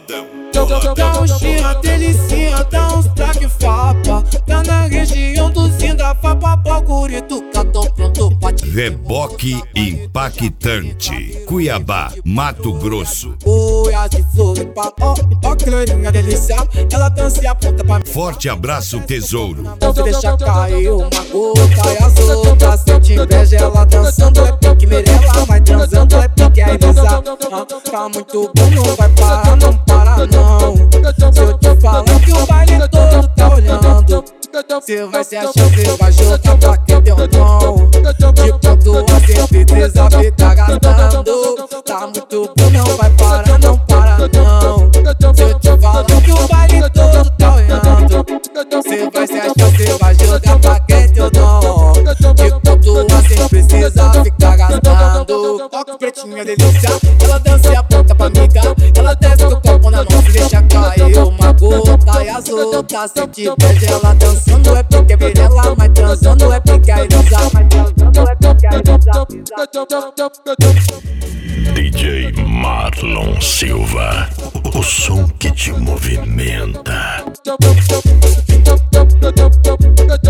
Dá um cheiro, delicinha, dá uns traque fapa. Tá na região do Zinda, fapa, bagurito, tô pronto pra te. Reboque impactante. Cuiabá, Mato Grosso. Goiás e Floripa, ó que loirinha delícia. Ela dança e aponta pra mim. Forte abraço, tesouro. Não deixa cair uma gota e as outras sente inveja. Ela dançando é pique merela, mas transando é pique a Elisa. Tá muito bom, não vai parar, não para não. Se eu te falar que o baile todo tá olhando, cê vai se achar, cê vai jogar pra quem deu dom. De ponto a 130 fica gastando. Tá muito bom, não vai parar, não para não. Se eu te falar que o baile todo tá olhando, cê vai se achar, cê vai jogar pra quem deu dom. De ponto a 100 precisa ficar gastando. Toque pretinha delícia, ela dança e aponta pra amiga. Ela desce com o copo na mão, se deixa cair uma gota e as outras sente inveja. Ela dançando é porque é virela, mas transando é porque é Elisa. Mas transando é porque é Elisa. DJ Marlon Silva, o som que te movimenta.